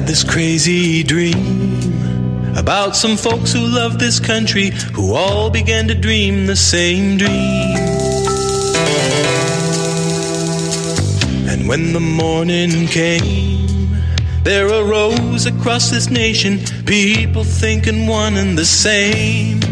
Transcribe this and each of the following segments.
this crazy dream about some folks who love this country, who all began to dream the same dream. And when the morning came, there arose across this nation people thinking one and the same.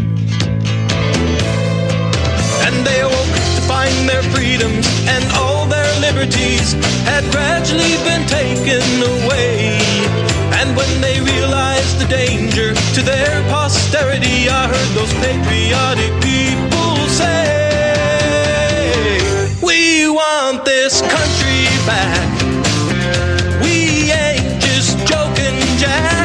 And they awoke to find their freedoms and all their liberties had gradually been taken away. And when they realized the danger to their posterity, I heard those patriotic people say, we want this country back. We ain't just joking, Jack.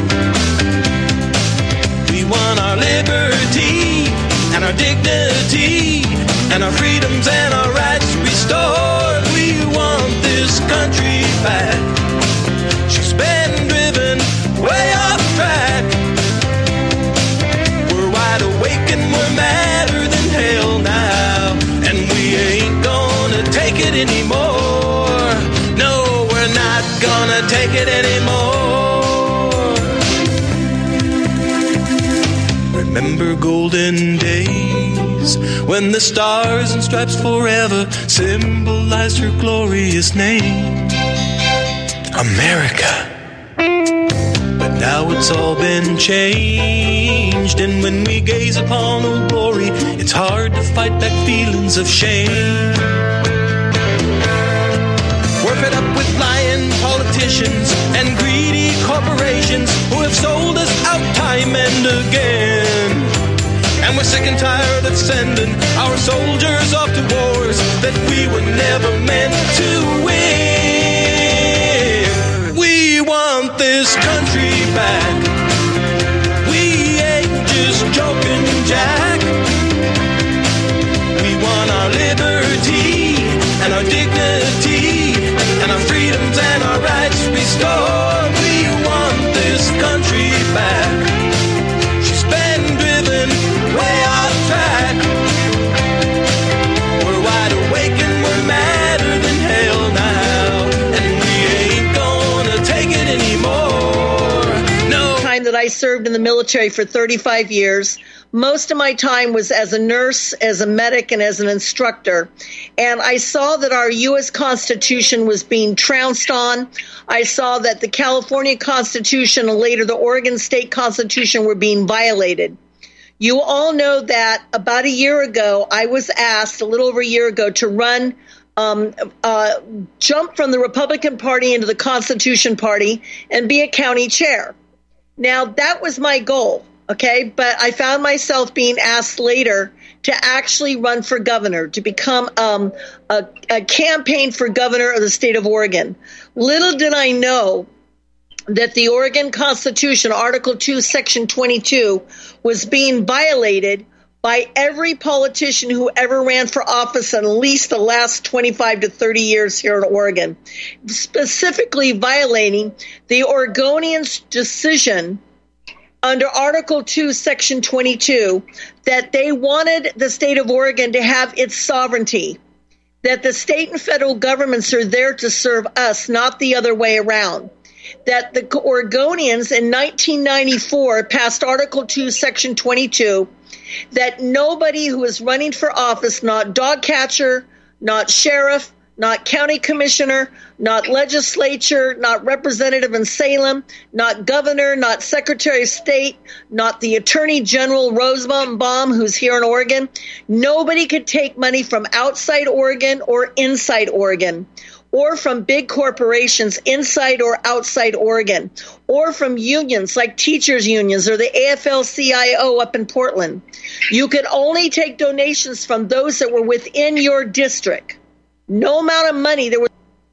We want our liberty and our dignity and our freedoms and our rights restored. We want this country back. She's been driven way off track. We're wide awake and we're madder than hell now, and we ain't gonna take it anymore. No, we're not gonna take it anymore. Remember golden days when the stars and stripes forever symbolized her glorious name, America. But now it's all been changed, and when we gaze upon old glory, it's hard to fight back feelings of shame. We're fed up with lying politicians and greedy corporations who have sold us out time and again. And we're sick and tired of sending our soldiers off to wars that we were never meant to win. We want this country back. We ain't just joking, Jack. We want our liberty and our dignity and our freedoms and our rights restored. We want this country back. She's been driven way off track. We're wide awake and we're madder than hell now, and we ain't gonna take it anymore. No. Time that I served in the military for 35 years. Most of my time was as a nurse, as a medic, and as an instructor. And I saw that our U.S. Constitution was being trounced on. I saw that the California Constitution and later the Oregon State Constitution were being violated. You all know that about a year ago, I was asked, a little over a year ago, to run, jump from the Republican Party into the Constitution Party and be a county chair. Now, that was my goal. Okay, but I found myself being asked later to actually run for governor, to become a campaign for governor of the state of Oregon. Little did I know that the Oregon Constitution, Article 2, Section 22, was being violated by every politician who ever ran for office in at least the last 25 to 30 years here in Oregon, specifically violating the Oregonians' decision under Article 2, Section 22, that they wanted the state of Oregon to have its sovereignty, that the state and federal governments are there to serve us, not the other way around, that the Oregonians in 1994 passed Article 2, Section 22, that nobody who is running for office, not dog catcher, not sheriff, not county commissioner, not legislature, not representative in Salem, not governor, not secretary of state, not the attorney general Rosenbaum, who's here in Oregon. Nobody could take money from outside Oregon or inside Oregon, or from big corporations inside or outside Oregon, or from unions like teachers unions or the AFL-CIO up in Portland. You could only take donations from those that were within your district. No amount of money there was.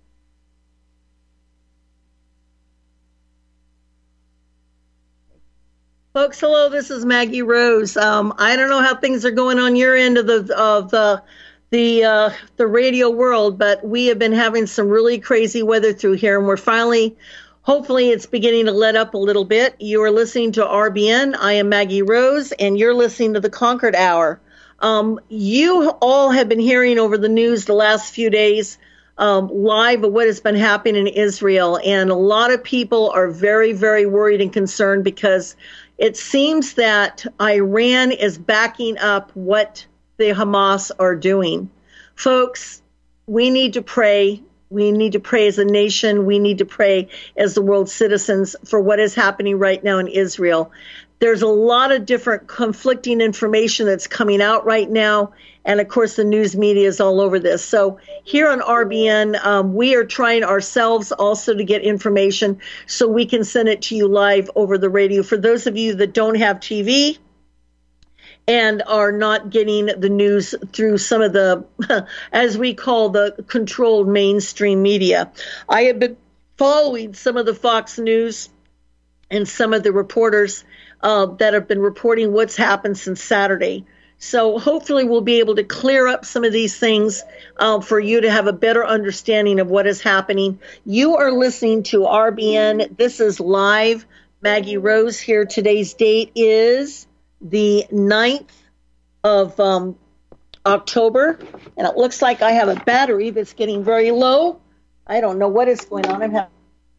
Folks, hello. This is Maggie Rose. I don't know how things are going on your end of the radio world, but we have been having some really crazy weather through here, and we're finally, hopefully, it's beginning to let up a little bit. You are listening to RBN. I am Maggie Rose, and you're listening to the Concord Hour. You all have been hearing over the news the last few days live of what has been happening in Israel. And a lot of people are very, very worried and concerned because it seems that Iran is backing up what the Hamas are doing. Folks, we need to pray. We need to pray as a nation. We need to pray as the world citizens for what is happening right now in Israel. There's a lot of different conflicting information that's coming out right now. And of course, the news media is all over this. So here on RBN, we are trying ourselves also to get information so we can send it to you live over the radio. For those of you that don't have TV and are not getting the news through some of the, as we call the controlled mainstream media, I have been following some of the Fox News and some of the reporters that have been reporting what's happened since Saturday. So hopefully we'll be able to clear up some of these things for you to have a better understanding of what is happening. You are listening to RBN. This is live. Maggie Rose here. Today's date is the 9th of October. And it looks like I have a battery that's getting very low. I don't know what is going on. I'm having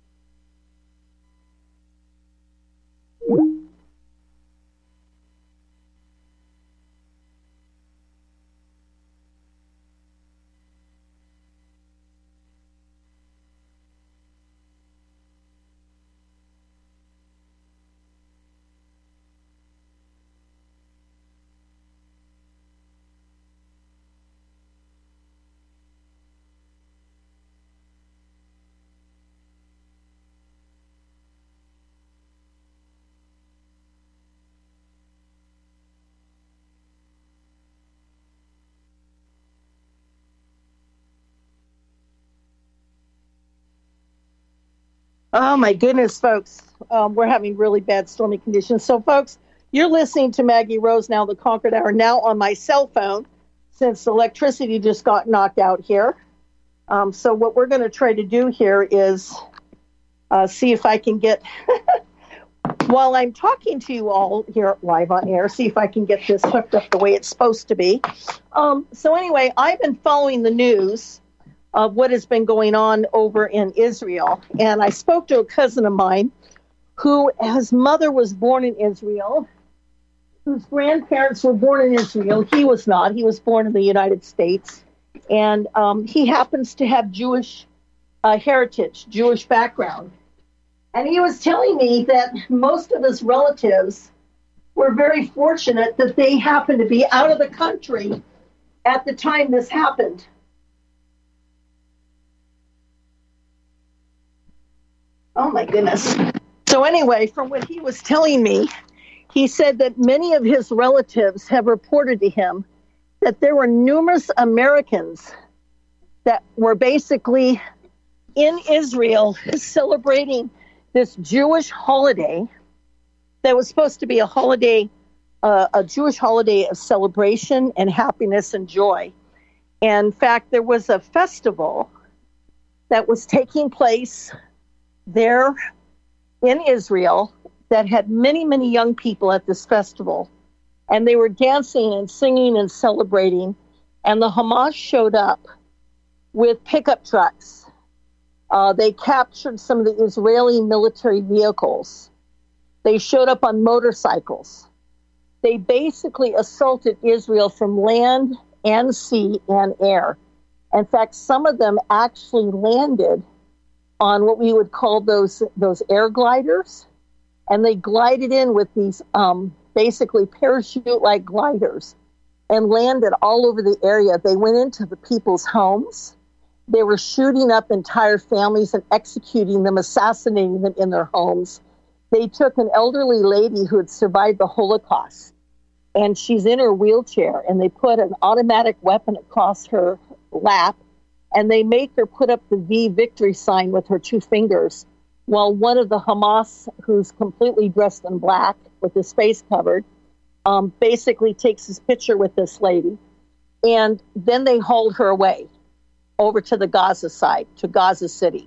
Oh, my goodness, folks. We're having really bad stormy conditions. So, folks, you're listening to Maggie Rose, now the Concord Hour, now on my cell phone, since electricity just got knocked out here. So what we're going to try to do here is see if I can get, while I'm talking to you all here live on air, see if I can get this hooked up the way it's supposed to be. So anyway, I've been following the news of what has been going on over in Israel. And I spoke to a cousin of mine his mother was born in Israel, whose grandparents were born in Israel. He was not. He was born in the United States. And he happens to have Jewish heritage, Jewish background. And he was telling me that most of his relatives were very fortunate that they happened to be out of the country at the time this happened. Oh, my goodness. So anyway, from what he was telling me, he said that many of his relatives have reported to him that there were numerous Americans that were basically in Israel celebrating this Jewish holiday that was supposed to be a holiday, a Jewish holiday of celebration and happiness and joy. And in fact, there was a festival that was taking place there in Israel that had many, many young people at this festival. And they were dancing and singing and celebrating. And the Hamas showed up with pickup trucks. They captured some of the Israeli military vehicles. They showed up on motorcycles. They basically assaulted Israel from land and sea and air. In fact, some of them actually landed on what we would call those air gliders, and they glided in with these basically parachute-like gliders and landed all over the area. They went into the people's homes. They were shooting up entire families and executing them, assassinating them in their homes. They took an elderly lady who had survived the Holocaust, and she's in her wheelchair, and they put an automatic weapon across her lap, and they make her put up the V victory sign with her two fingers, while one of the Hamas, who's completely dressed in black with his face covered, basically takes his picture with this lady. And then they hauled her away over to the Gaza side, to Gaza City.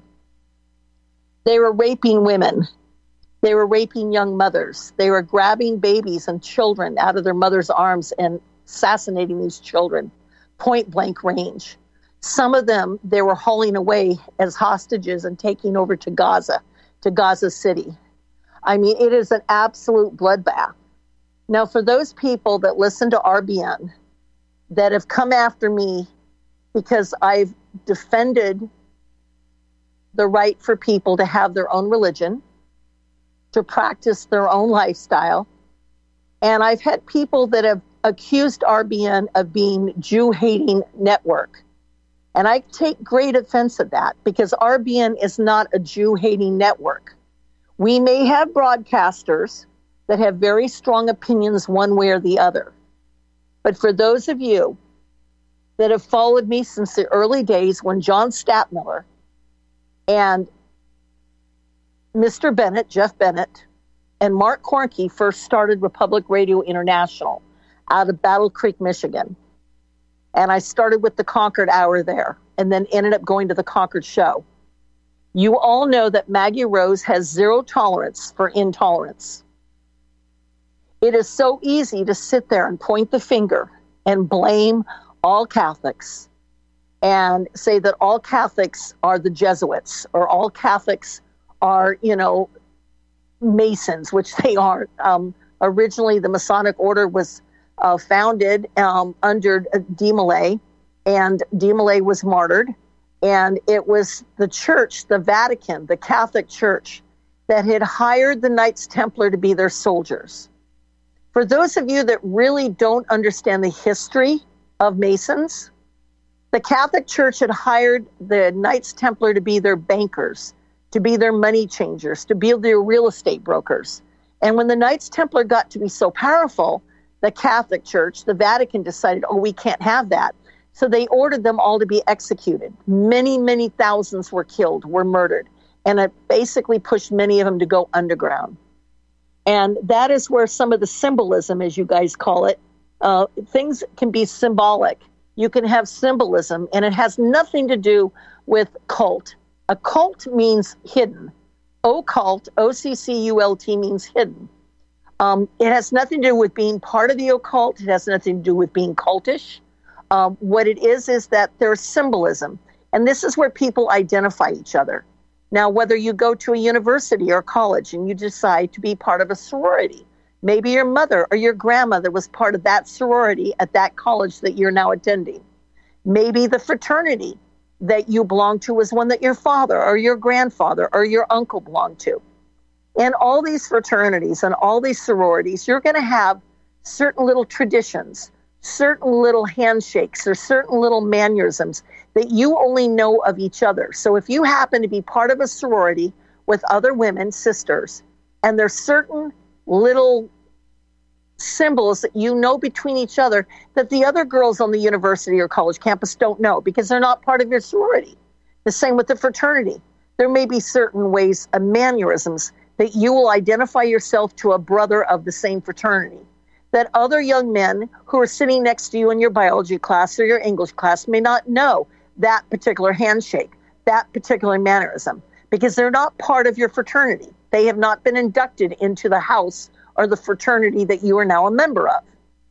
They were raping women. They were raping young mothers. They were grabbing babies and children out of their mother's arms and assassinating these children, point blank range. Some of them they were hauling away as hostages and taking over to Gaza City. I mean, it is an absolute bloodbath. Now, for those people that listen to RBN that have come after me because I've defended the right for people to have their own religion, to practice their own lifestyle, and I've had people that have accused RBN of being Jew-hating network. And I take great offense at that because RBN is not a Jew-hating network. We may have broadcasters that have very strong opinions one way or the other. But for those of you that have followed me since the early days when John Stadtmiller and Mr. Bennett, Jeff Bennett, and Mark Kornke first started Republic Radio International out of Battle Creek, Michigan. And I started with the Concord Hour there and then ended up going to the Concord Show. You all know that Maggie Rose has zero tolerance for intolerance. It is so easy to sit there and point the finger and blame all Catholics and say that all Catholics are the Jesuits or all Catholics are, Masons, which they aren't. Originally, the Masonic Order was founded under de Molay, and de Molay was martyred. And it was the church, the Vatican, the Catholic Church, that had hired the Knights Templar to be their soldiers. For those of you that really don't understand the history of Masons, the Catholic Church had hired the Knights Templar to be their bankers, to be their money changers, to be their real estate brokers. And when the Knights Templar got to be so powerful, the Catholic Church, the Vatican decided, we can't have that. So they ordered them all to be executed. Many, many thousands were killed, were murdered. And it basically pushed many of them to go underground. And that is where some of the symbolism, as you guys call it, things can be symbolic. You can have symbolism, and it has nothing to do with cult. A cult means hidden. Occult, O-C-C-U-L-T, means hidden. It has nothing to do with being part of the occult. It has nothing to do with being cultish. What it is that there's symbolism. And this is where people identify each other. Now, whether you go to a university or college and you decide to be part of a sorority, maybe your mother or your grandmother was part of that sorority at that college that you're now attending. Maybe the fraternity that you belong to was one that your father or your grandfather or your uncle belonged to. In all these fraternities and all these sororities, you're going to have certain little traditions, certain little handshakes, or certain little mannerisms that you only know of each other. So if you happen to be part of a sorority with other women, sisters, and there's certain little symbols that you know between each other that the other girls on the university or college campus don't know because they're not part of your sorority. The same with the fraternity. There may be certain ways of mannerisms that you will identify yourself to a brother of the same fraternity, that other young men who are sitting next to you in your biology class or your English class may not know that particular handshake, that particular mannerism, because they're not part of your fraternity. They have not been inducted into the house or the fraternity that you are now a member of.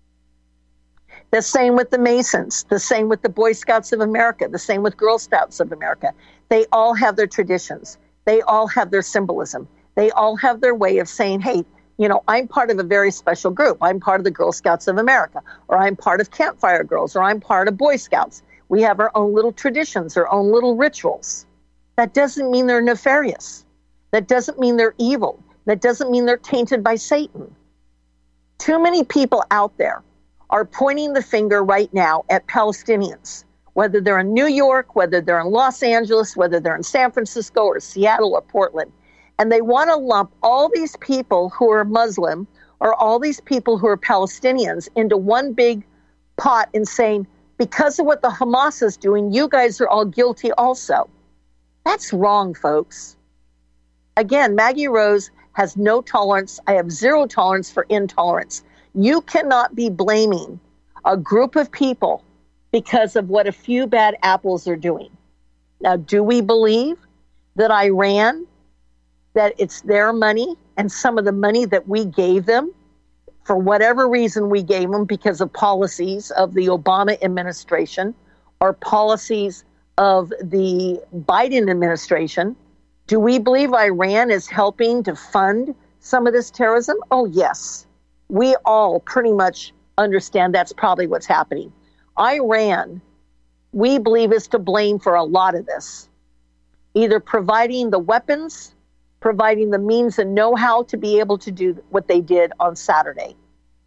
The same with the Masons, the same with the Boy Scouts of America, the same with Girl Scouts of America. They all have their traditions. They all have their symbolism. They all have their way of saying, hey, I'm part of a very special group. I'm part of the Girl Scouts of America, or I'm part of Campfire Girls, or I'm part of Boy Scouts. We have our own little traditions, our own little rituals. That doesn't mean they're nefarious. That doesn't mean they're evil. That doesn't mean they're tainted by Satan. Too many people out there are pointing the finger right now at Palestinians, whether they're in New York, whether they're in Los Angeles, whether they're in San Francisco or Seattle or Portland. And they want to lump all these people who are Muslim or all these people who are Palestinians into one big pot and saying, because of what the Hamas is doing, you guys are all guilty also. That's wrong, folks. Again, Maggie Rose has no tolerance. I have zero tolerance for intolerance. You cannot be blaming a group of people because of what a few bad apples are doing. Now, do we believe that Iran, that it's their money and some of the money that we gave them, for whatever reason we gave them because of policies of the Obama administration or policies of the Biden administration. Do we believe Iran is helping to fund some of this terrorism? Oh, yes. We all pretty much understand that's probably what's happening. Iran, we believe, is to blame for a lot of this, either providing the weapons, providing the means and know-how to be able to do what they did on Saturday.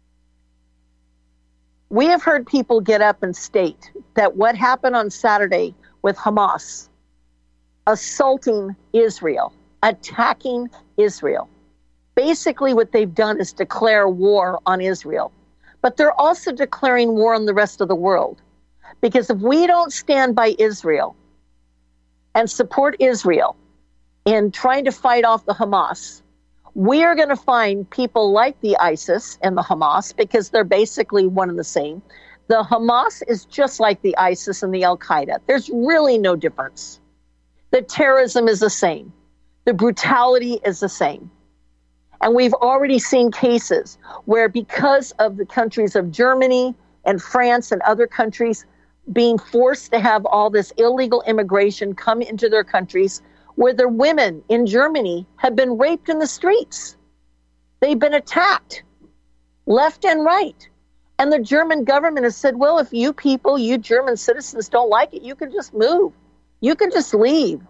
We have heard people get up and state that what happened on Saturday with Hamas, assaulting Israel, attacking Israel, basically what they've done is declare war on Israel. But they're also declaring war on the rest of the world. Because if we don't stand by Israel and support Israel in trying to fight off the Hamas, we are going to find people like the ISIS and the Hamas, because they're basically one and the same. The Hamas is just like the ISIS and the Al-Qaeda. There's really no difference. The terrorism is the same. The brutality is the same. And we've already seen cases where, because of the countries of Germany and France and other countries being forced to have all this illegal immigration come into their countries, where their women in Germany have been raped in the streets. They've been attacked left and right. And the German government has said, well, if you people, you German citizens, don't like it, you can just move. You can just leave.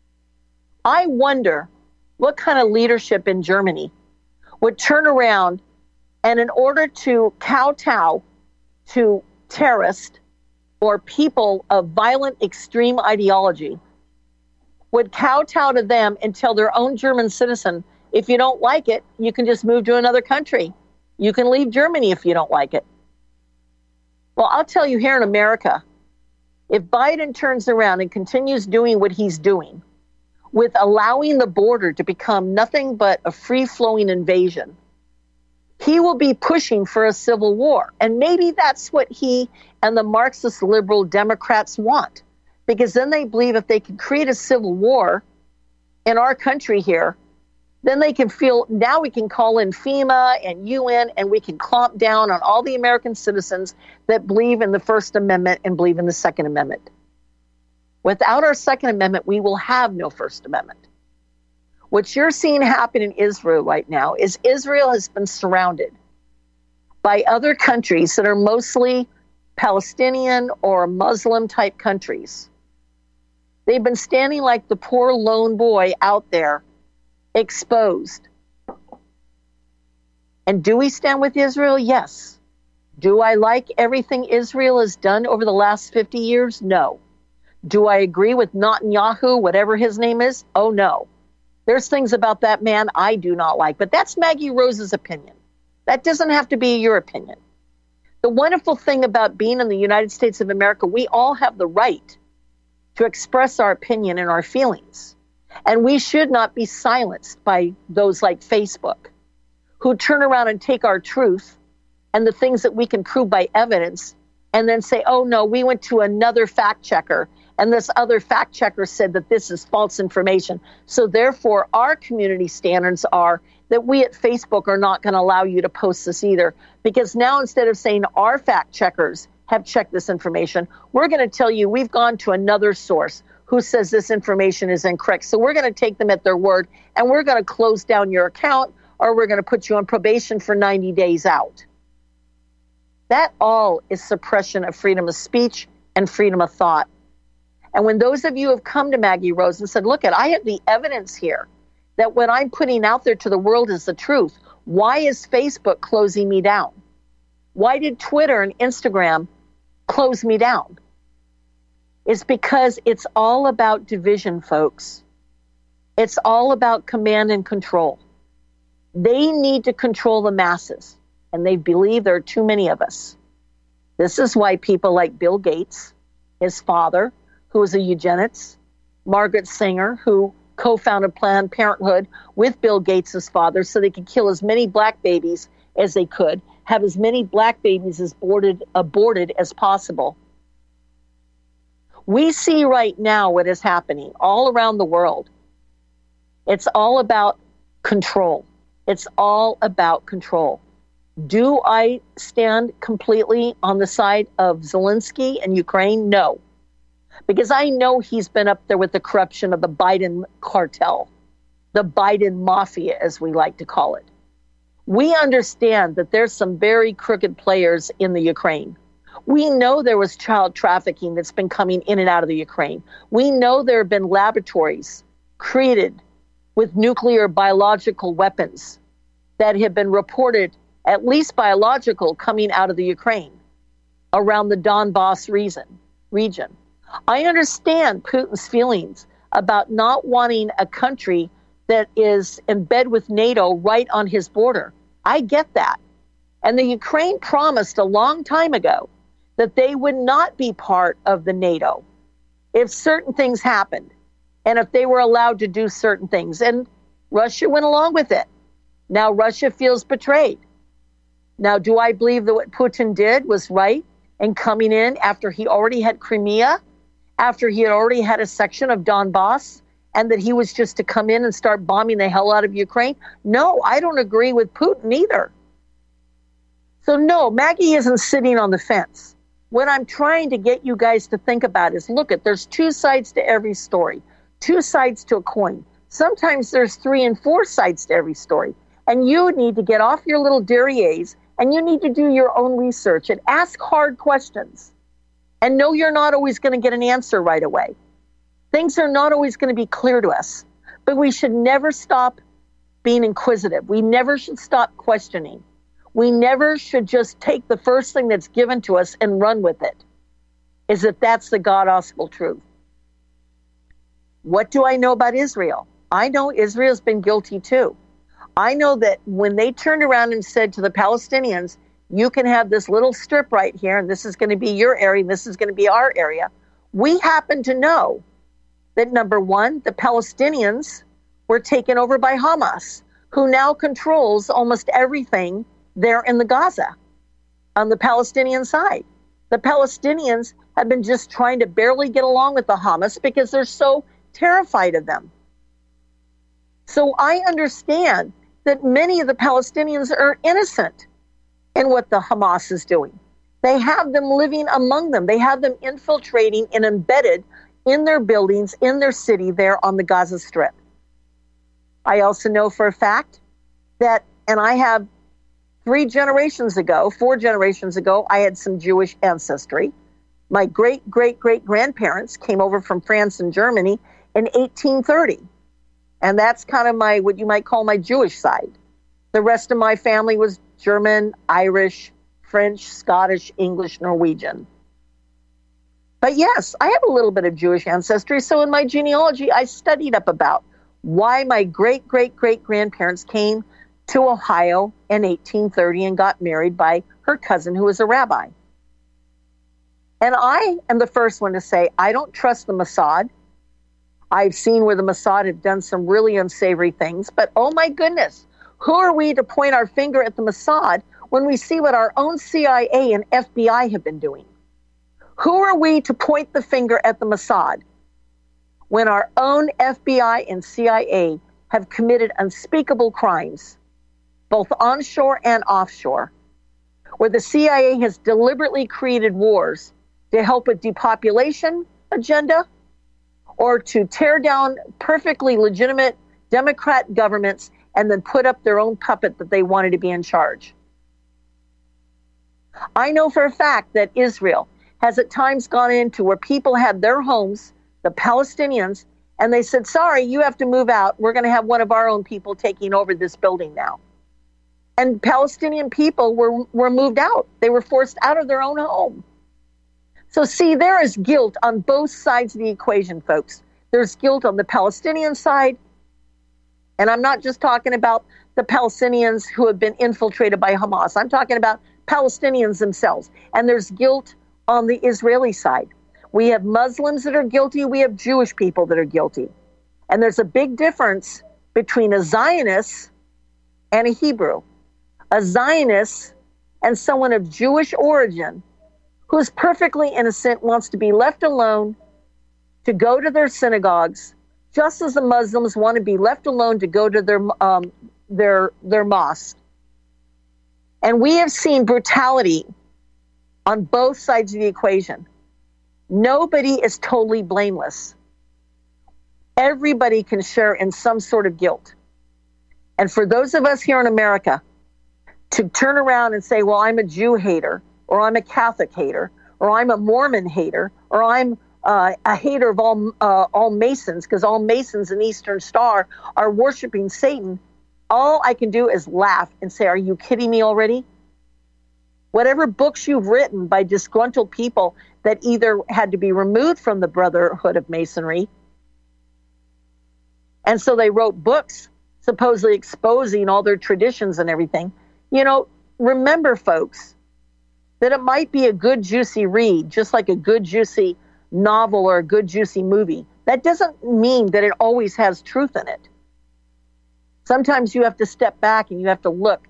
I wonder what kind of leadership in Germany would turn around and, in order to kowtow to terrorists or people of violent extreme ideology, would kowtow to them and tell their own German citizen, if you don't like it, you can just move to another country. You can leave Germany if you don't like it. Well, I'll tell you, here in America, if Biden turns around and continues doing what he's doing, with allowing the border to become nothing but a free-flowing invasion, he will be pushing for a civil war. And maybe that's what he and the Marxist liberal Democrats want, because then they believe if they can create a civil war in our country here, then they can feel, now we can call in FEMA and UN, and we can clamp down on all the American citizens that believe in the First Amendment and believe in the Second Amendment. Without our Second Amendment, we will have no First Amendment. What you're seeing happen in Israel right now is Israel has been surrounded by other countries that are mostly Palestinian or Muslim type countries. They've been standing like the poor lone boy out there, exposed. And do we stand with Israel? Yes. Do I like everything Israel has done over the last 50 years? No. Do I agree with Netanyahu, whatever his name is? Oh, no. There's things about that man I do not like, but that's Maggie Rose's opinion. That doesn't have to be your opinion. The wonderful thing about being in the United States of America, we all have the right to express our opinion and our feelings. And we should not be silenced by those like Facebook, who turn around and take our truth and the things that we can prove by evidence and then say, oh, no, we went to another fact checker, and this other fact checker said that this is false information. So therefore, our community standards are that we at Facebook are not going to allow you to post this either. Because now, instead of saying our fact checkers have checked this information, we're going to tell you we've gone to another source who says this information is incorrect. So we're going to take them at their word, and we're going to close down your account, or we're going to put you on probation for 90 days out. That all is suppression of freedom of speech and freedom of thought. And when those of you have come to Maggie Rose and said, look, I have the evidence here that what I'm putting out there to the world is the truth, why is Facebook closing me down? Why did Twitter and Instagram close me down? It's because it's all about division, folks. It's all about command and control. They need to control the masses, and they believe there are too many of us. This is why people like Bill Gates, his father, who was a eugenist, Margaret Sanger, who co-founded Planned Parenthood with Bill Gates' father so they could kill as many black babies as they could, have as many black babies as aborted as possible. We see right now what is happening all around the world. It's all about control. It's all about control. Do I stand completely on the side of Zelensky and Ukraine? No. because I know he's been up there with the corruption of the Biden cartel, the Biden mafia, as we like to call it. We understand that there's some very crooked players in the Ukraine. We know there was child trafficking that's been coming in and out of the Ukraine. We know there have been laboratories created with nuclear biological weapons that have been reported, at least biological, coming out of the Ukraine around the Donbass region. I understand Putin's feelings about not wanting a country that is in bed with NATO right on his border. I get that. And the Ukraine promised a long time ago that they would not be part of the NATO if certain things happened and if they were allowed to do certain things. And Russia went along with it. Now Russia feels betrayed. Now, do I believe that what Putin did was right in coming in after he already had Crimea, after he had already had a section of Donbass, and that he was just to come in and start bombing the hell out of Ukraine? No, I don't agree with Putin either. So no, Maggie isn't sitting on the fence. What I'm trying to get you guys to think about is, look, there's two sides to every story, two sides to a coin. Sometimes there's 3 and 4 sides to every story. And you need to get off your little derrieres, and you need to do your own research and ask hard questions. And know you're not always going to get an answer right away. Things are not always going to be clear to us. But we should never stop being inquisitive. We never should stop questioning. We never should just take the first thing that's given to us and run with it, as if that's the God-gospel truth. What do I know about Israel? I know Israel's been guilty too. I know that when they turned around and said to the Palestinians, you can have this little strip right here, and this is going to be your area, and this is going to be our area, we happen to know that, number one, the Palestinians were taken over by Hamas, who now controls almost everything there in the Gaza on the Palestinian side. The Palestinians have been just trying to barely get along with the Hamas because they're so terrified of them. So I understand that many of the Palestinians are innocent in what the Hamas is doing. They have them living among them. They have them infiltrating and embedded in their buildings, in their city there on the Gaza Strip. I also know for a fact that, and I have 4 generations ago, I had some Jewish ancestry. My great-great-great-grandparents came over from France and Germany in 1830. And that's kind of my, what you might call my Jewish side. The rest of my family was German, Irish, French, Scottish, English, Norwegian. But yes, I have a little bit of Jewish ancestry. So in my genealogy, I studied up about why my great-great-great-grandparents came to Ohio in 1830 and got married by her cousin, who was a rabbi. And I am the first one to say, I don't trust the Mossad. I've seen where the Mossad have done some really unsavory things, but oh my goodness, who are we to point our finger at the Mossad when we see what our own CIA and FBI have been doing? Who are we to point the finger at the Mossad when our own FBI and CIA have committed unspeakable crimes, both onshore and offshore, where the CIA has deliberately created wars to help with depopulation agenda, or to tear down perfectly legitimate Democrat governments and then put up their own puppet that they wanted to be in charge. I know for a fact that Israel has at times gone into where people had their homes, the Palestinians, and they said, sorry, you have to move out. We're going to have one of our own people taking over this building now. And Palestinian people were moved out. They were forced out of their own home. So see, there is guilt on both sides of the equation, folks. There's guilt on the Palestinian side, and I'm not just talking about the Palestinians who have been infiltrated by Hamas. I'm talking about Palestinians themselves. And there's guilt on the Israeli side. We have Muslims that are guilty. We have Jewish people that are guilty. And there's a big difference between a Zionist and a Hebrew. A Zionist and someone of Jewish origin who is perfectly innocent, wants to be left alone to go to their synagogues, just as the Muslims want to be left alone to go to their mosque. And we have seen brutality on both sides of the equation. Nobody is totally blameless. Everybody can share in some sort of guilt. And for those of us here in America to turn around and say, well, I'm a Jew hater, or I'm a Catholic hater, or I'm a Mormon hater, or I'm a hater of all Masons, because all Masons in Eastern Star are worshiping Satan, all I can do is laugh and say, are you kidding me already? Whatever books you've written by disgruntled people that either had to be removed from the Brotherhood of Masonry, and so they wrote books supposedly exposing all their traditions and everything. You know, remember, folks, that it might be a good, juicy read, just like a good, juicy novel or a good, juicy movie. That doesn't mean that it always has truth in it. Sometimes you have to step back and you have to look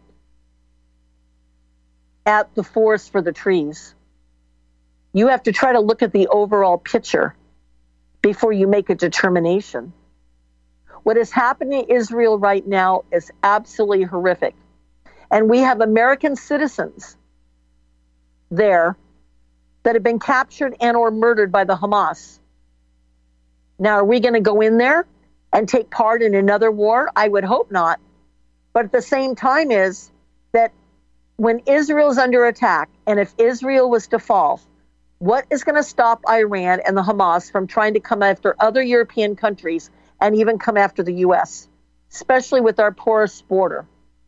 at the forest for the trees. You have to try to look at the overall picture before you make a determination. What is happening in Israel right now is absolutely horrific. And we have American citizens there that have been captured and or murdered by the Hamas. Now, are we going to go in there and take part in another war? I would hope not. But at the same time is that when Israel is under attack, and if Israel was to fall, what is going to stop Iran and the Hamas from trying to come after other European countries and even come after the U.S., especially with our porous border?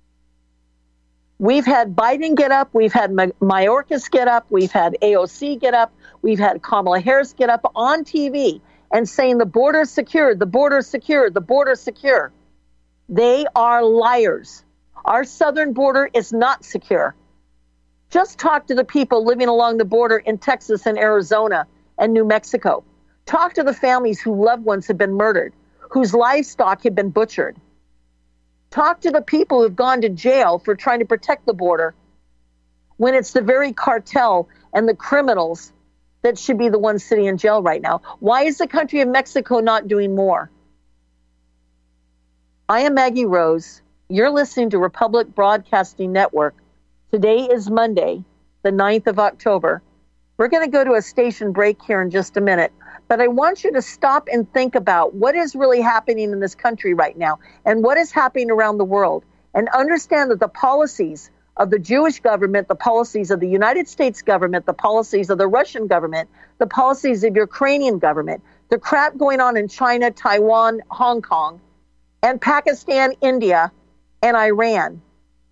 We've had Biden get up. We've had Mayorkas get up. We've had AOC get up. We've had Kamala Harris get up on TV and saying the border is secure, the border is secure, the border is secure. They are liars. Our southern border is not secure. Just talk to the people living along the border in Texas and Arizona and New Mexico. Talk to the families whose loved ones have been murdered, whose livestock have been butchered. Talk to the people who've gone to jail for trying to protect the border when it's the very cartel and the criminals that should be the ones sitting in jail right now. Why is the country of Mexico not doing more? I am Maggie Rose. You're listening to Republic Broadcasting Network. Today is Monday, the 9th of October. We're going to go to a station break here in just a minute, but I want you to stop and think about what is really happening in this country right now and what is happening around the world, and understand that the policies of the Jewish government, the policies of the United States government, the policies of the Russian government, the policies of the Ukrainian government, the crap going on in China, Taiwan, Hong Kong, and Pakistan, India, and Iran,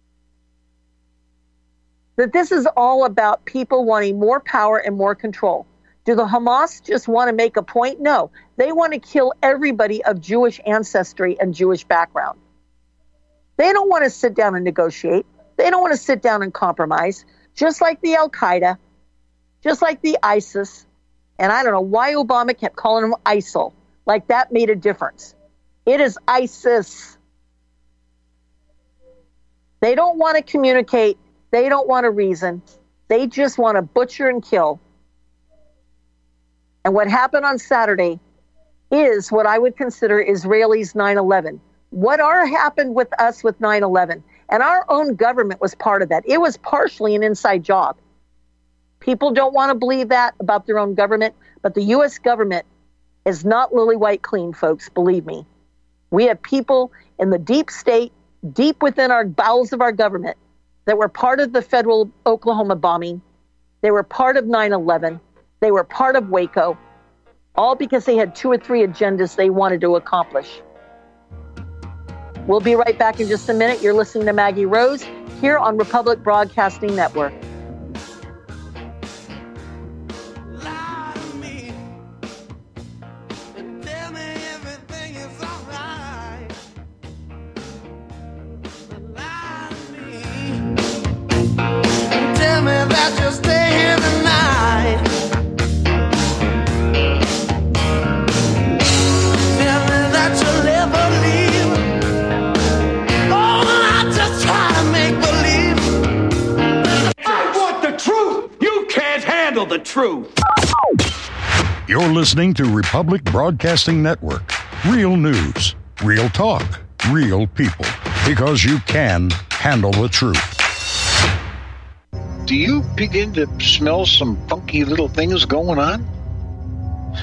that this is all about people wanting more power and more control. Do the Hamas just want to make a point? No. They want to kill everybody of Jewish ancestry and Jewish background. They don't want to sit down and negotiate. They don't want to sit down and compromise, just like the Al-Qaeda, just like the ISIS. And I don't know why Obama kept calling them ISIL, like that made a difference. It is ISIS. They don't want to communicate. They don't want to reason. They just want to butcher and kill. And what happened on Saturday is what I would consider Israelis' 9/11. What happened with us with 9/11? And our own government was part of that. It was partially an inside job. People don't want to believe that about their own government, but the U.S. government is not lily white clean, folks, believe me. We have people in the deep state, deep within our bowels of our government, that were part of the federal Oklahoma bombing. They were part of 9/11. They were part of Waco, all because they had 2 or 3 agendas they wanted to accomplish. We'll be right back in just a minute. You're listening to Maggie Rose here on Republic Broadcasting Network. The truth. You're listening to Republic Broadcasting Network. Real news, real talk, real people. Because you can handle the truth. Do you begin to smell some funky little things going on?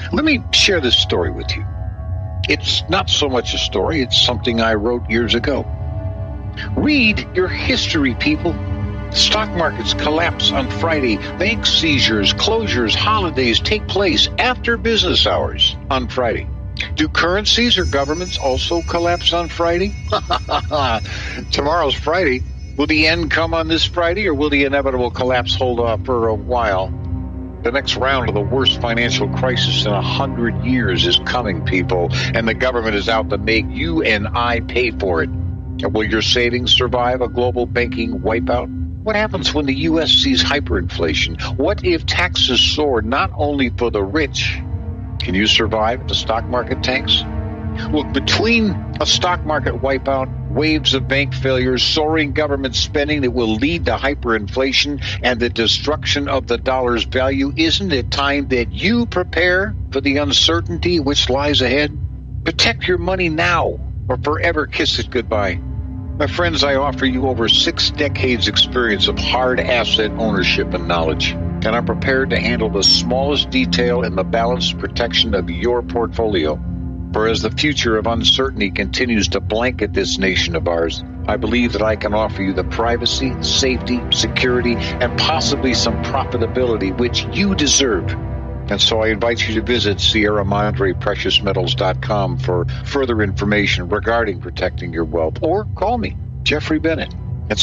Let me share this story with you. It's not so much a story, it's something I wrote years ago. Read your history, people. Stock markets collapse on Friday. Bank seizures, closures, holidays take place after business hours on Friday. Do currencies or governments also collapse on Friday? Tomorrow's Friday. Will the end come on this Friday, or will the inevitable collapse hold off for a while? The next round of the worst financial crisis in 100 years is coming, people, and the government is out to make you and I pay for it. Will your savings survive a global banking wipeout? What happens when the U.S. sees hyperinflation? What if taxes soar not only for the rich? Can you survive if the stock market tanks? Look, between a stock market wipeout, waves of bank failures, soaring government spending that will lead to hyperinflation, and the destruction of the dollar's value, isn't it time that you prepare for the uncertainty which lies ahead? Protect your money now, or forever kiss it goodbye. My friends, I offer you over 6 decades experience of hard asset ownership and knowledge, and I'm prepared to handle the smallest detail in the balanced protection of your portfolio. For as the future of uncertainty continues to blanket this nation of ours, I believe that I can offer you the privacy, safety, security, and possibly some profitability which you deserve. And so I invite you to visit SierraMadrePreciousMetals.com for further information regarding protecting your wealth. Or call me, Jeffrey Bennett, at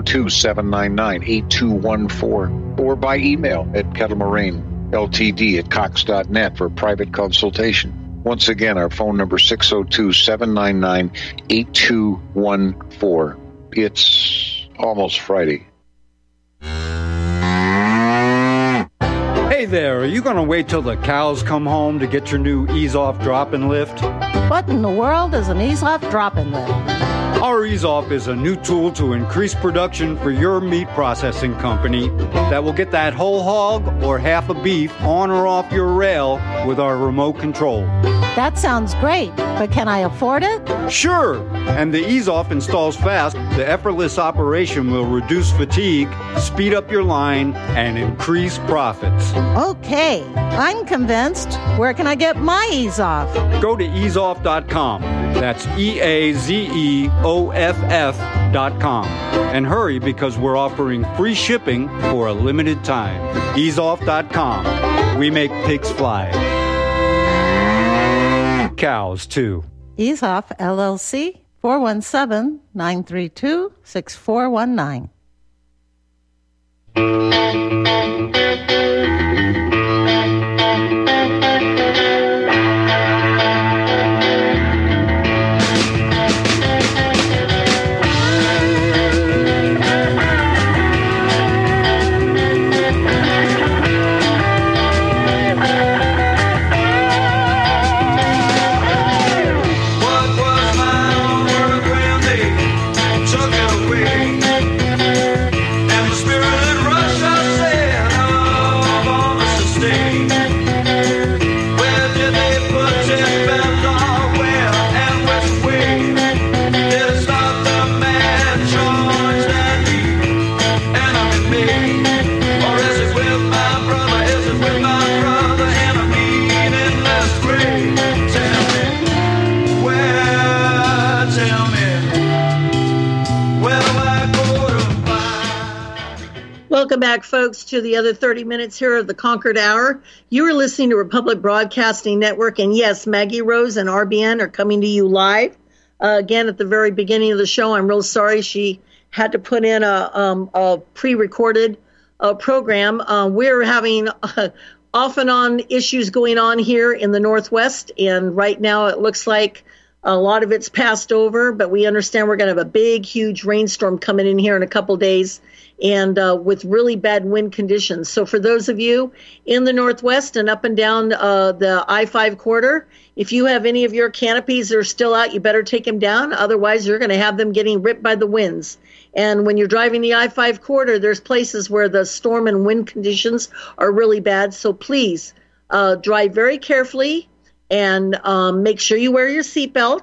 602-799-8214. Or by email at kettlemoraineltd@cox.net for a private consultation. Once again, our phone number 602-799-8214. It's almost Friday. Hey there, are you going to wait till the cows come home to get your new Ease-Off drop-in lift? What in the world is an Ease-Off drop-in lift? Our Ease-Off is a new tool to increase production for your meat processing company that will get that whole hog or half a beef on or off your rail with our remote control. That sounds great, but can I afford it? Sure, and the Ease-Off installs fast. The effortless operation will reduce fatigue, speed up your line, and increase profits. Okay, I'm convinced. Where can I get my Ease-Off? Go to easeoff.com. That's EAZEOFF.com. And hurry, because we're offering free shipping for a limited time. Easeoff.com. We make pigs fly. Cows, too. Ease-Off, LLC, 417-932-6419. Welcome back, folks, to the other 30 minutes here of the Concord Hour. You are listening to Republic Broadcasting Network, and yes, Maggie Rose and RBN are coming to you live. Again, at the very beginning of the show, I'm real sorry she had to put in a pre-recorded program. We're having off and on issues going on here in the Northwest, and right now it looks like a lot of it's passed over, but we understand we're going to have a big, huge rainstorm coming in here in a couple days, and with really bad wind conditions. So for those of you in the Northwest and up and down the I-5 corridor, if you have any of your canopies that are still out, you better take them down. Otherwise, you're going to have them getting ripped by the winds. And when you're driving the I-5 corridor, there's places where the storm and wind conditions are really bad. So please drive very carefully and make sure you wear your seatbelt.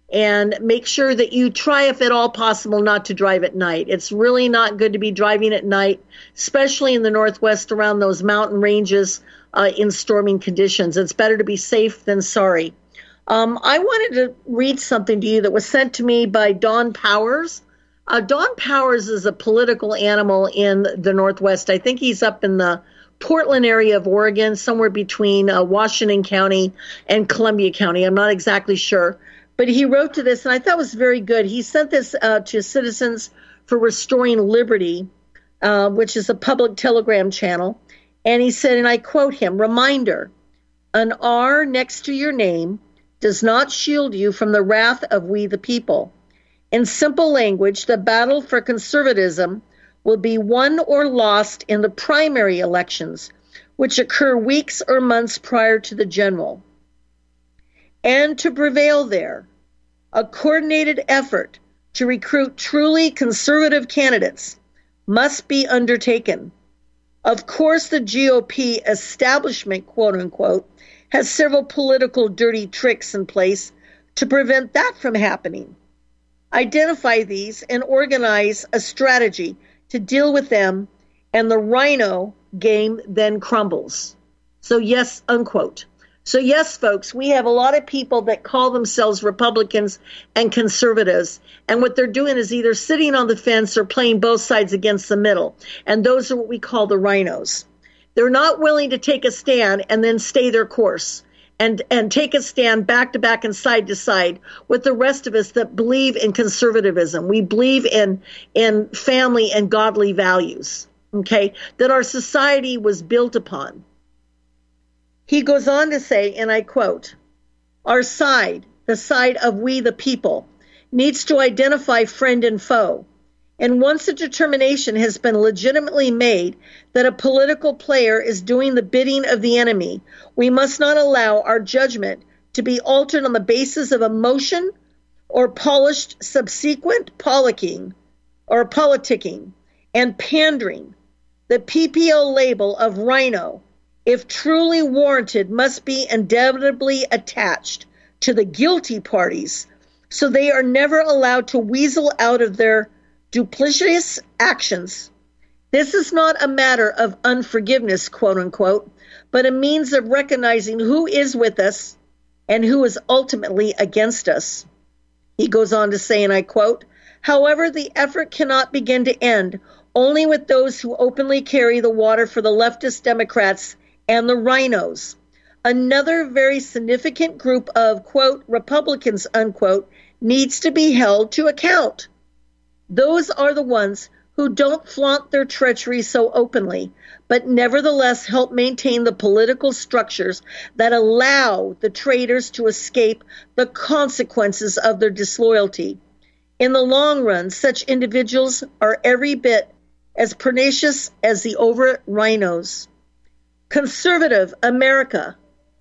And make sure that you try, if at all possible, not to drive at night. It's really not good to be driving at night, especially in the Northwest around those mountain ranges in storming conditions. It's better to be safe than sorry. I wanted to read something to you that was sent to me by Don Powers. Don Powers is a political animal in the Northwest. I think he's up in the Portland area of Oregon, somewhere between Washington County and Columbia County. I'm not exactly sure. But he wrote to this, and I thought it was very good. He sent this to Citizens for Restoring Liberty, which is a public telegram channel. And he said, and I quote him, "Reminder, an R next to your name does not shield you from the wrath of we the people. In simple language, the battle for conservatism will be won or lost in the primary elections, which occur weeks or months prior to the general. And to prevail there, a coordinated effort to recruit truly conservative candidates must be undertaken. Of course, the GOP establishment, quote unquote, has several political dirty tricks in place to prevent that from happening. Identify these and organize a strategy to deal with them, and the rhino game then crumbles." So yes, unquote. So yes, folks, we have a lot of people that call themselves Republicans and conservatives, and what they're doing is either sitting on the fence or playing both sides against the middle, and those are what we call the rhinos. They're not willing to take a stand and then stay their course and take a stand back to back and side to side with the rest of us that believe in conservatism. We believe in family and godly values, okay, that our society was built upon. He goes on to say, and I quote, "Our side, the side of we the people, needs to identify friend and foe. And once a determination has been legitimately made that a political player is doing the bidding of the enemy, we must not allow our judgment to be altered on the basis of emotion or polished subsequent politicking and pandering. The PPO label of rhino, if truly warranted, must be inevitably attached to the guilty parties, so they are never allowed to weasel out of their duplicitous actions. This is not a matter of unforgiveness, quote unquote, but a means of recognizing who is with us and who is ultimately against us." He goes on to say, and I quote, "However, the effort cannot begin to end only with those who openly carry the water for the leftist Democrats and the rhinos. Another very significant group of, quote, Republicans, unquote, needs to be held to account. Those are the ones who don't flaunt their treachery so openly, but nevertheless help maintain the political structures that allow the traitors to escape the consequences of their disloyalty. In the long run, such individuals are every bit as pernicious as the overt rhinos. Conservative America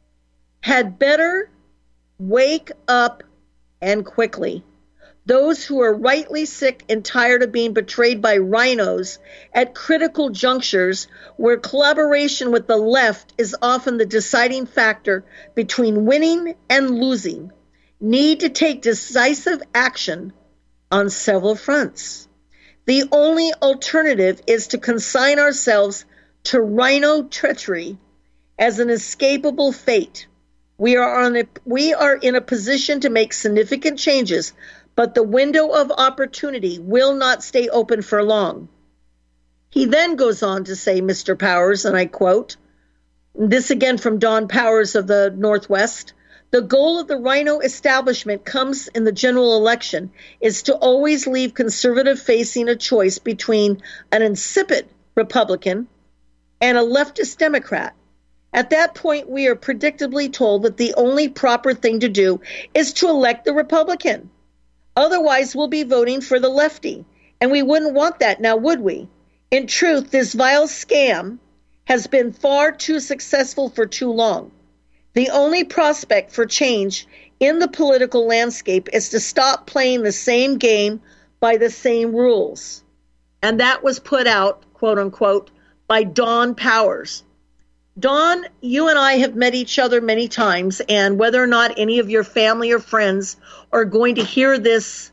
had better wake up and quickly. Those who are rightly sick and tired of being betrayed by rhinos at critical junctures where collaboration with the left is often the deciding factor between winning and losing, need to take decisive action on several fronts. The only alternative is to consign ourselves to rhino treachery as an escapable fate. We are in a position to make significant changes, but the window of opportunity will not stay open for long." He then goes on to say, Mr. Powers, and I quote, this again from Don Powers of the Northwest, "The goal of the rhino establishment comes in the general election is to always leave conservative facing a choice between an insipid Republican and a leftist Democrat. At that point, we are predictably told that the only proper thing to do is to elect the Republican. Otherwise, we'll be voting for the lefty, and we wouldn't want that now, would we? In truth, this vile scam has been far too successful for too long. The only prospect for change in the political landscape is to stop playing the same game by the same rules." And that was put out, quote unquote, by Don Powers. Dawn, you and I have met each other many times, and whether or not any of your family or friends are going to hear this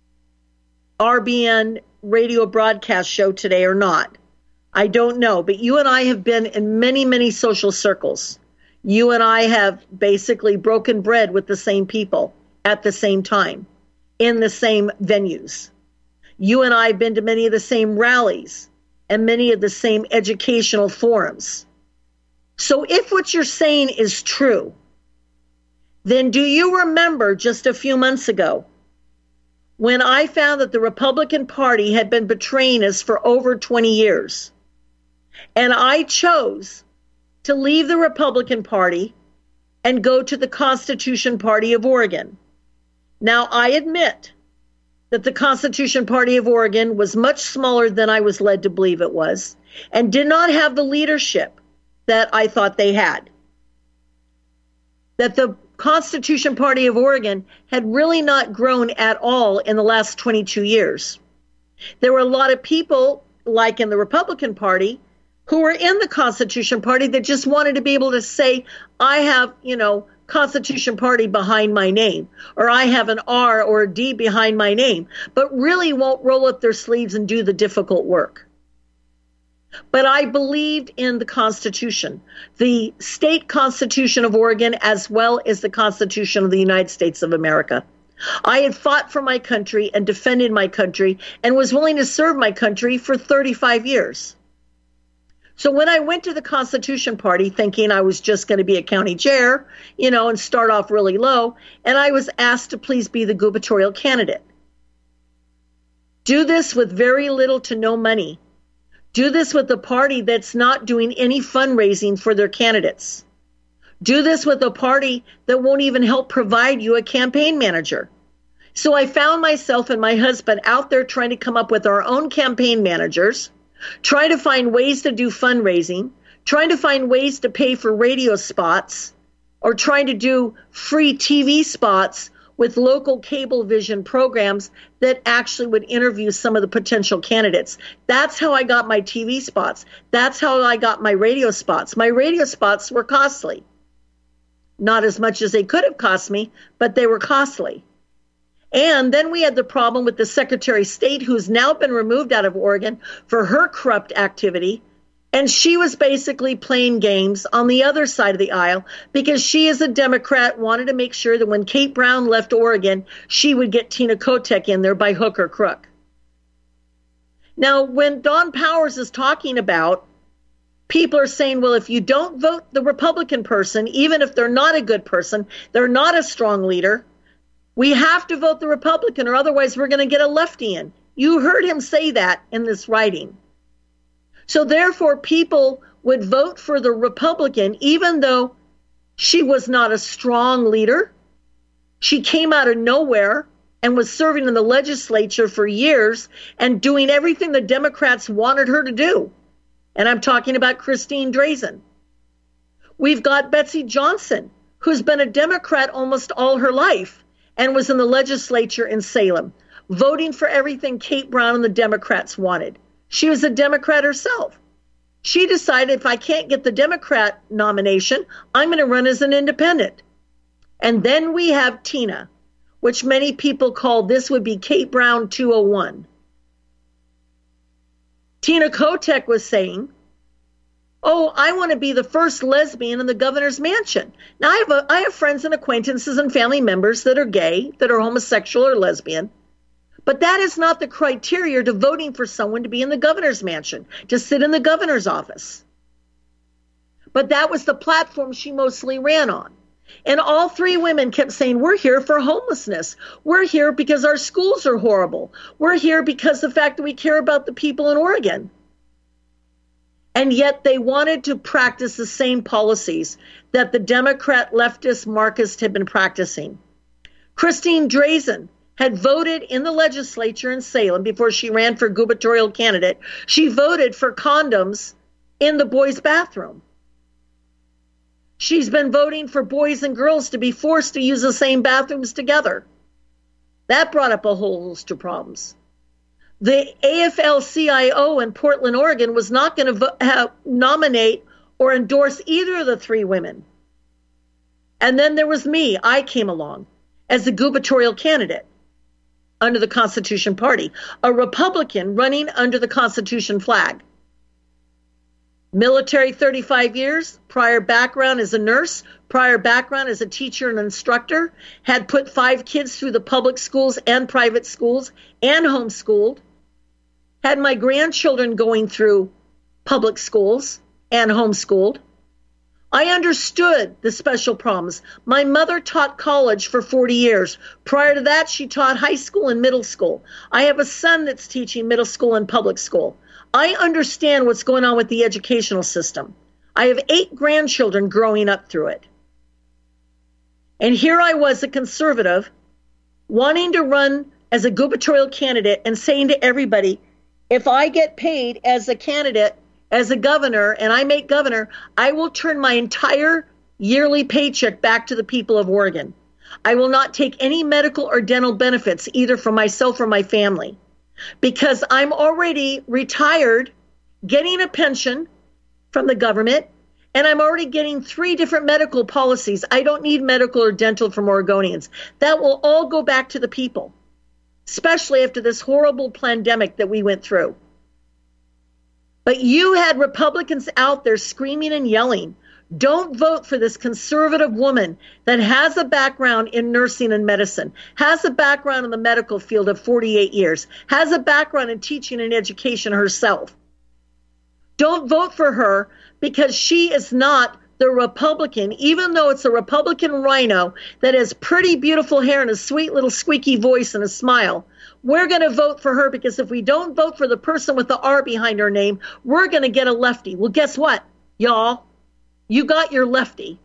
RBN radio broadcast show today or not, I don't know. But you and I have been in many, many social circles. You and I have basically broken bread with the same people at the same time, in the same venues. You and I have been to many of the same rallies and many of the same educational forums. So if what you're saying is true, then do you remember just a few months ago when I found that the Republican Party had been betraying us for over 20 years, and I chose to leave the Republican Party and go to the Constitution Party of Oregon? Now, I admit that the Constitution Party of Oregon was much smaller than I was led to believe it was, and did not have the leadership that I thought they had. That the Constitution Party of Oregon had really not grown at all in the last 22 years. There were a lot of people, like in the Republican Party, who were in the Constitution Party that just wanted to be able to say, I have, Constitution Party behind my name, or I have an R or a D behind my name, but really won't roll up their sleeves and do the difficult work. But I believed in the Constitution, the state Constitution of Oregon, as well as the Constitution of the United States of America. I had fought for my country and defended my country and was willing to serve my country for 35 years. So when I went to the Constitution Party thinking I was just going to be a county chair, and start off really low, and I was asked to please be the gubernatorial candidate. Do this with very little to no money. Do this with a party that's not doing any fundraising for their candidates. Do this with a party that won't even help provide you a campaign manager. So I found myself and my husband out there trying to come up with our own campaign managers, trying to find ways to do fundraising, trying to find ways to pay for radio spots, or trying to do free TV spots with local cable vision programs that actually would interview some of the potential candidates. That's how I got my TV spots. That's how I got my radio spots. My radio spots were costly. Not as much as they could have cost me, but they were costly. And then we had the problem with the Secretary of State, who's now been removed out of Oregon for her corrupt activity. And she was basically playing games on the other side of the aisle because she, as a Democrat, wanted to make sure that when Kate Brown left Oregon, she would get Tina Kotek in there by hook or crook. Now, when Dawn Powers is talking about, people are saying, well, if you don't vote the Republican person, even if they're not a good person, they're not a strong leader, we have to vote the Republican or otherwise we're going to get a lefty in. You heard him say that in this writing. So therefore, people would vote for the Republican, even though she was not a strong leader. She came out of nowhere and was serving in the legislature for years and doing everything the Democrats wanted her to do. And I'm talking about Christine Drazan. We've got Betsy Johnson, who's been a Democrat almost all her life and was in the legislature in Salem, voting for everything Kate Brown and the Democrats wanted. She was a Democrat herself. She decided, if I can't get the Democrat nomination, I'm going to run as an independent. And then we have Tina, which many people call, this would be Kate Brown 201. Tina Kotek was saying, oh, I want to be the first lesbian in the governor's mansion. Now, I have friends and acquaintances and family members that are gay, that are homosexual or lesbian. But that is not the criteria to voting for someone to be in the governor's mansion, to sit in the governor's office. But that was the platform she mostly ran on. And all three women kept saying, we're here for homelessness. We're here because our schools are horrible. We're here because of the fact that we care about the people in Oregon. And yet they wanted to practice the same policies that the Democrat leftist Marxist had been practicing. Christine Drazan had voted in the legislature in Salem before she ran for gubernatorial candidate. She voted for condoms in the boys' bathroom. She's been voting for boys and girls to be forced to use the same bathrooms together. That brought up a whole host of problems. The AFL-CIO in Portland, Oregon was not going to nominate or endorse either of the three women. And then there was me. I came along as the gubernatorial candidate under the Constitution Party, a Republican running under the Constitution flag. Military 35 years, prior background as a nurse, prior background as a teacher and instructor, had put 5 kids through the public schools and private schools and homeschooled, had my grandchildren going through public schools and homeschooled. I understood the special problems. My mother taught college for 40 years. Prior to that, she taught high school and middle school. I have a son that's teaching middle school and public school. I understand what's going on with the educational system. I have 8 grandchildren growing up through it. And here I was, a conservative, wanting to run as a gubernatorial candidate and saying to everybody, if I get paid as a candidate, as a governor, and I make governor, I will turn my entire yearly paycheck back to the people of Oregon. I will not take any medical or dental benefits, either for myself or my family, because I'm already retired, getting a pension from the government, and I'm already getting 3 different medical policies. I don't need medical or dental from Oregonians. That will all go back to the people, especially after this horrible pandemic that we went through. But you had Republicans out there screaming and yelling, don't vote for this conservative woman that has a background in nursing and medicine, has a background in the medical field of 48 years, has a background in teaching and education herself. Don't vote for her because she is not the Republican, even though it's a Republican rhino that has pretty beautiful hair and a sweet little squeaky voice and a smile. We're going to vote for her because if we don't vote for the person with the R behind her name, we're going to get a lefty. Well, guess what, y'all? You got your lefty.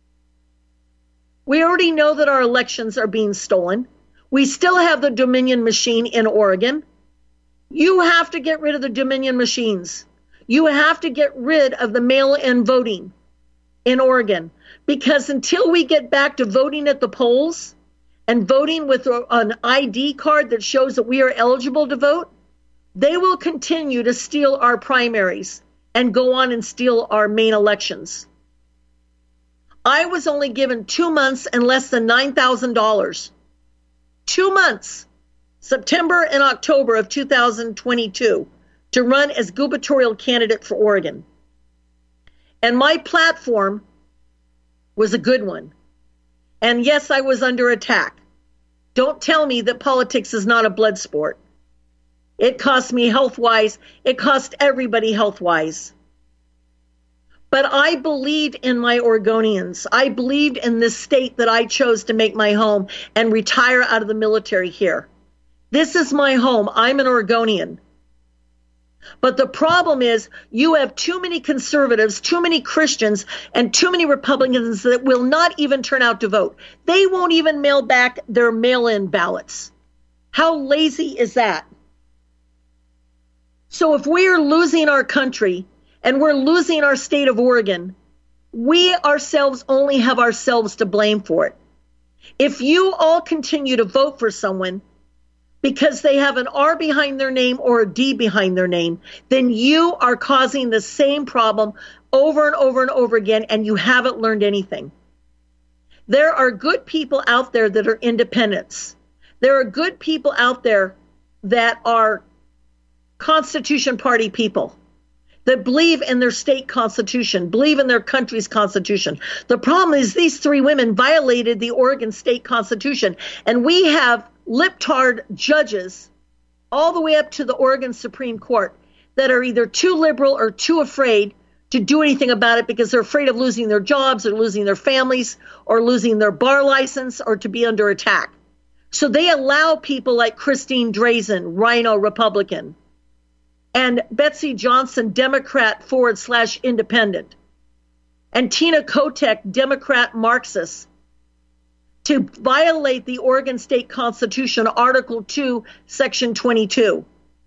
We already know that our elections are being stolen. We still have the Dominion machine in Oregon. You have to get rid of the Dominion machines. You have to get rid of the mail-in voting in Oregon, because until we get back to voting at the polls and voting with an ID card that shows that we are eligible to vote, they will continue to steal our primaries and go on and steal our main elections. I was only given 2 months and less than $9,000. 2 months, September and October of 2022, to run as gubernatorial candidate for Oregon. And my platform was a good one. And yes, I was under attack. Don't tell me that politics is not a blood sport. It cost me health-wise. It cost everybody health-wise. But I believed in my Oregonians. I believed in this state that I chose to make my home and retire out of the military here. This is my home. I'm an Oregonian. But the problem is you have too many conservatives, too many Christians, and too many Republicans that will not even turn out to vote. They won't even mail back their mail-in ballots. How lazy is that? So if we are losing our country and we're losing our state of Oregon, we ourselves only have ourselves to blame for it. If you all continue to vote for someone because they have an R behind their name or a D behind their name, then you are causing the same problem over and over and over again, and you haven't learned anything. There are good people out there that are independents. There are good people out there that are Constitution Party people that believe in their state constitution, believe in their country's constitution. The problem is these 3 women violated the Oregon state constitution, and we have lip-tard judges all the way up to the Oregon Supreme Court that are either too liberal or too afraid to do anything about it because they're afraid of losing their jobs or losing their families or losing their bar license or to be under attack. So they allow people like Christine Drazan, Rhino Republican, and Betsy Johnson, Democrat / independent, and Tina Kotek, Democrat Marxist, to violate the Oregon State Constitution, Article 2, Section 22,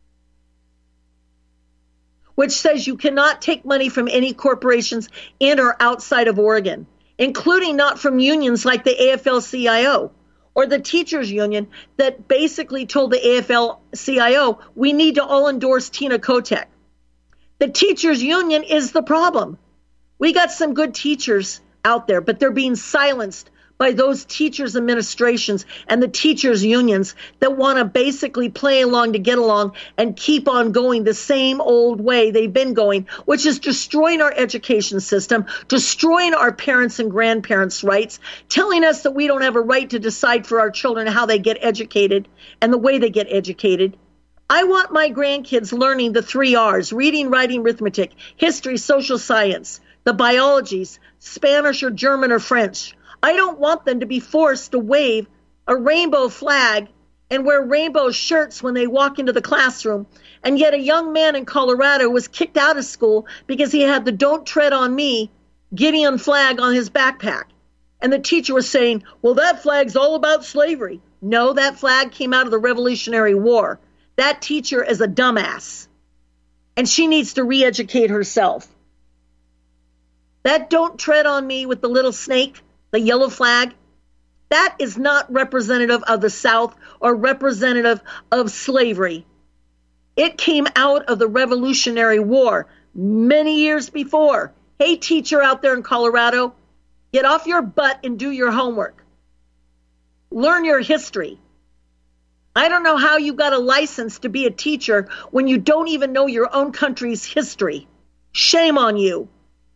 which says you cannot take money from any corporations in or outside of Oregon, including not from unions like the AFL-CIO or the teachers union that basically told the AFL-CIO, we need to all endorse Tina Kotek. The teachers union is the problem. We got some good teachers out there, but they're being silenced by those teachers' administrations and the teachers' unions that want to basically play along to get along and keep on going the same old way they've been going, which is destroying our education system, destroying our parents' and grandparents' rights, telling us that we don't have a right to decide for our children how they get educated and the way they get educated. I want my grandkids learning the 3 R's: reading, writing, arithmetic, history, social science, the biologies, Spanish or German or French. I don't want them to be forced to wave a rainbow flag and wear rainbow shirts when they walk into the classroom. And yet a young man in Colorado was kicked out of school because he had the "Don't Tread on Me" Gideon flag on his backpack. And the teacher was saying, well, that flag's all about slavery. No, that flag came out of the Revolutionary War. That teacher is a dumbass. And she needs to re-educate herself. That "Don't Tread on Me" with the little snake, the yellow flag, that is not representative of the South or representative of slavery. It came out of the Revolutionary War many years before. Hey, teacher out there in Colorado, get off your butt and do your homework. Learn your history. I don't know how you got a license to be a teacher when you don't even know your own country's history. Shame on you.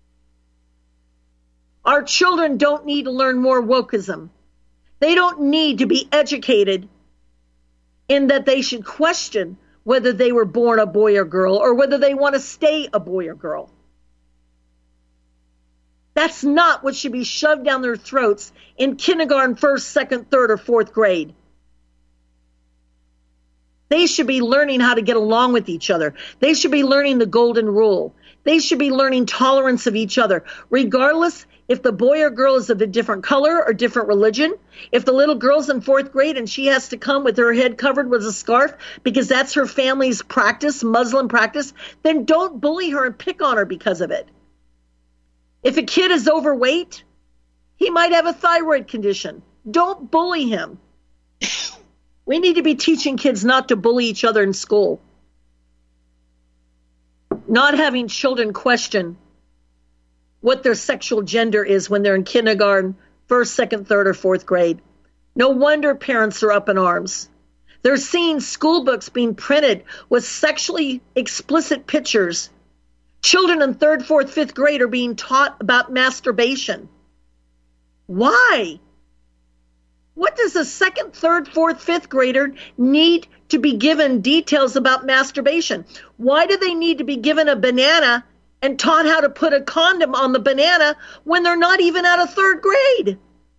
Our children don't need to learn more wokeism. They don't need to be educated in that they should question whether they were born a boy or girl or whether they want to stay a boy or girl. That's not what should be shoved down their throats in kindergarten, first, second, third, or fourth grade. They should be learning how to get along with each other. They should be learning the golden rule. They should be learning tolerance of each other, regardless if the boy or girl is of a different color or different religion. If the little girl's in fourth grade and she has to come with her head covered with a scarf because that's her family's practice, Muslim practice, then don't bully her and pick on her because of it. If a kid is overweight, he might have a thyroid condition. Don't bully him. We need to be teaching kids not to bully each other in school. Not having children question what their sexual gender is when they're in kindergarten, first, second, third, or fourth grade. No wonder parents are up in arms. They're seeing school books being printed with sexually explicit pictures. Children in third, fourth, fifth grade are being taught about masturbation. Why? What does a second, third, fourth, fifth grader need to be given details about masturbation? Why do they need to be given a banana and taught how to put a condom on the banana when they're not even out of third grade?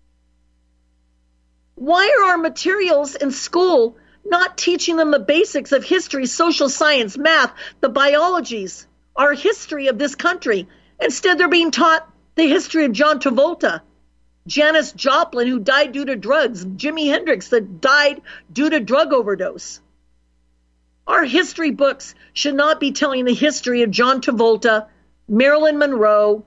Why are our materials in school not teaching them the basics of history, social science, math, the biologies, our history of this country? Instead, they're being taught the history of John Travolta, Janis Joplin, who died due to drugs, Jimi Hendrix, that died due to drug overdose. Our history books should not be telling the history of John Travolta, Marilyn Monroe,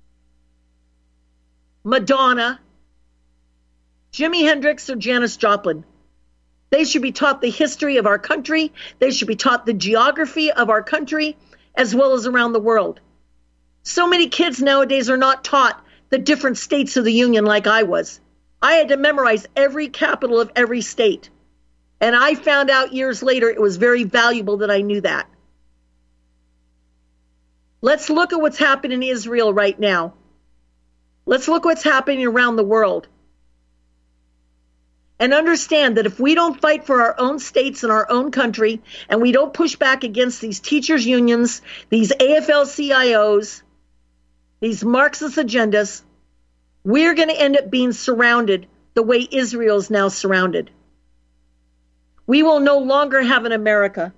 Madonna, Jimi Hendrix, or Janis Joplin. They should be taught the history of our country. They should be taught the geography of our country as well as around the world. So many kids nowadays are not taught the different states of the Union like I was. I had to memorize every capital of every state. And I found out years later it was very valuable that I knew that. Let's look at what's happening in Israel right now. Let's look what's happening around the world. And understand that if we don't fight for our own states and our own country, and we don't push back against these teachers' unions, these AFL-CIOs, these Marxist agendas, we're going to end up being surrounded the way Israel is now surrounded. We will no longer have an America.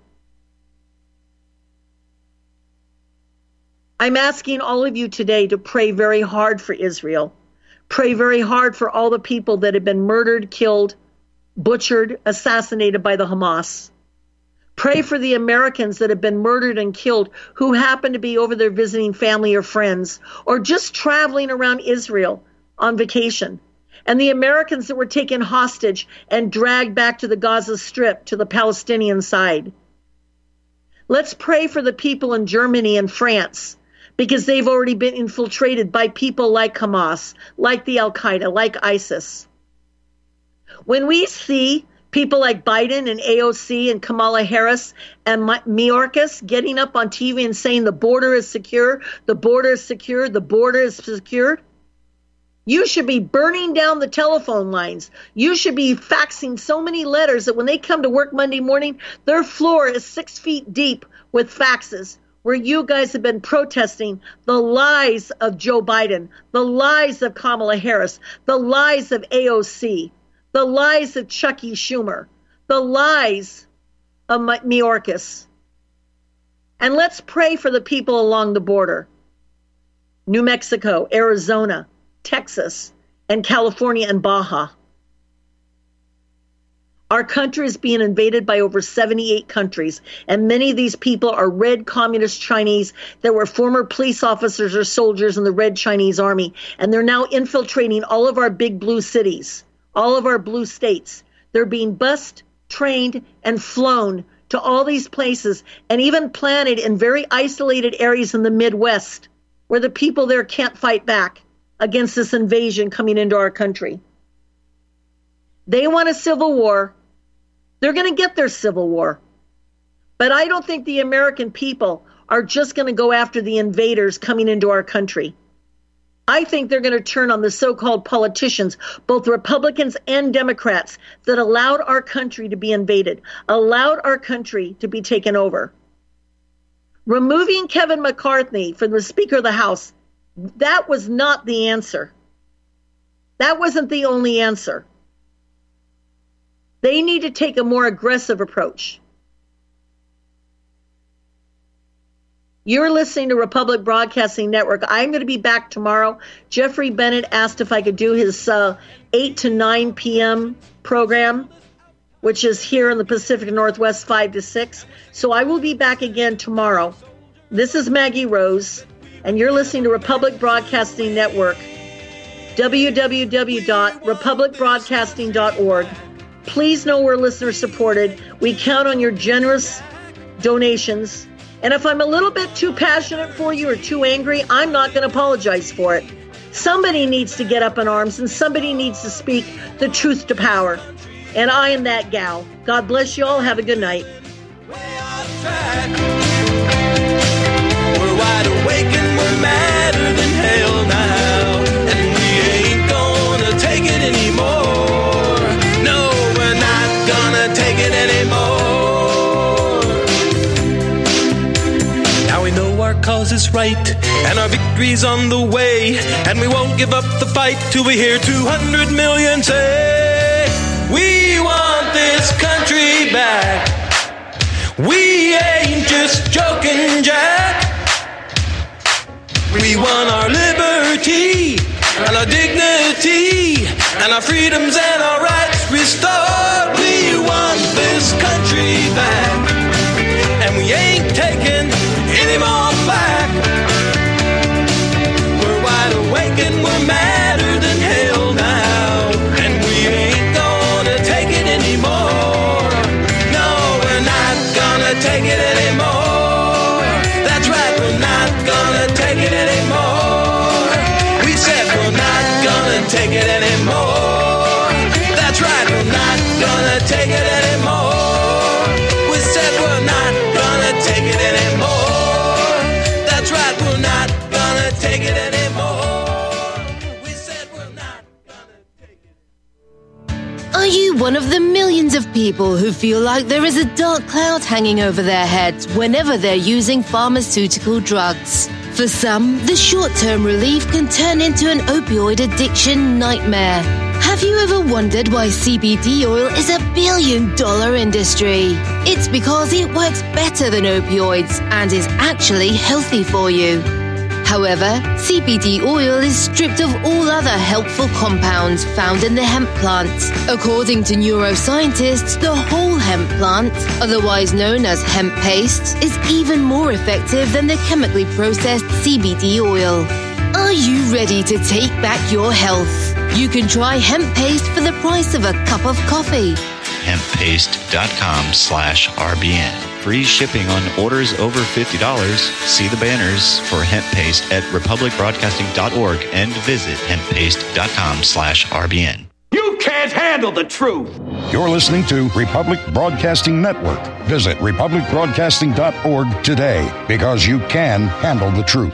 I'm asking all of you today to pray very hard for Israel. Pray very hard for all the people that have been murdered, killed, butchered, assassinated by the Hamas. Pray for the Americans that have been murdered and killed who happen to be over there visiting family or friends or just traveling around Israel on vacation. And the Americans that were taken hostage and dragged back to the Gaza Strip, to the Palestinian side. Let's pray for the people in Germany and France, because they've already been infiltrated by people like Hamas, like the Al-Qaeda, like ISIS. When we see people like Biden and AOC and Kamala Harris and Mayorkas getting up on TV and saying the border is secure, the border is secure, the border is secured, you should be burning down the telephone lines. You should be faxing so many letters that when they come to work Monday morning, their floor is 6 feet deep with faxes, where you guys have been protesting the lies of Joe Biden, the lies of Kamala Harris, the lies of AOC, the lies of Chucky Schumer, the lies of Mayorkas. And let's pray for the people along the border. New Mexico, Arizona, Texas, and California and Baja. Our country is being invaded by over 78 countries, and many of these people are red communist Chinese that were former police officers or soldiers in the red Chinese army, and they're now infiltrating all of our big blue cities, all of our blue states. They're being bused, trained, and flown to all these places, and even planted in very isolated areas in the Midwest, where the people there can't fight back against this invasion coming into our country. They want a civil war. They're going to get their civil war. But I don't think the American people are just going to go after the invaders coming into our country. I think they're going to turn on the so-called politicians, both Republicans and Democrats, that allowed our country to be invaded, allowed our country to be taken over. Removing Kevin McCarthy from the Speaker of the House, that was not the answer. That wasn't the only answer. They need to take a more aggressive approach. You're listening to Republic Broadcasting Network. I'm going to be back tomorrow. Jeffrey Bennett asked if I could do his 8 to 9 p.m. program, which is here in the Pacific Northwest, 5 to 6. So I will be back again tomorrow. This is Maggie Rose, and you're listening to Republic Broadcasting Network, www.republicbroadcasting.org. Please know we're listener supported. We count on your generous donations. And if I'm a little bit too passionate for you or too angry, I'm not going to apologize for it. Somebody needs to get up in arms, and somebody needs to speak the truth to power. And I am that gal. God bless you all. Have a good night. We're wide awake and we're madder than hell now. And we ain't gonna take it anymore. No, we're not gonna take it anymore. Now we know our cause is right and our victory's on the way, and we won't give up the fight till we hear 200 million say, we want this country back. We ain't just joking, Jack. We want our liberty and our dignity and our freedoms and our rights restored. We want this country back, and we ain't taking any more back. We're wide awake and we're madder than hell now, and we ain't gonna take it anymore. No, we're not gonna take it anymore. That's right, we're not gonna take it anymore. We said we're not gonna take it anymore. That's right, we're not gonna take it anymore. We said we're not gonna take it anymore. That's right, we're not gonna take it anymore. We said we're not gonna take it. Are you one of the millions of people who feel like there is a dark cloud hanging over their heads whenever they're using pharmaceutical drugs? For some, the short-term relief can turn into an opioid addiction nightmare. Have you ever wondered why CBD oil is a billion-dollar industry? It's because it works better than opioids and is actually healthy for you. However, CBD oil is stripped of all other helpful compounds found in the hemp plant. According to neuroscientists, the whole hemp plant, otherwise known as hemp paste, is even more effective than the chemically processed CBD oil. Are you ready to take back your health? You can try hemp paste for the price of a cup of coffee. Hemppaste.com/RBN free shipping on orders over $50. See the banners for hemp paste at republicbroadcasting.org and visit hemppaste.com/RBN. You can't handle the truth. You're listening to Republic Broadcasting Network. Visit republicbroadcasting.org today because you can handle the truth.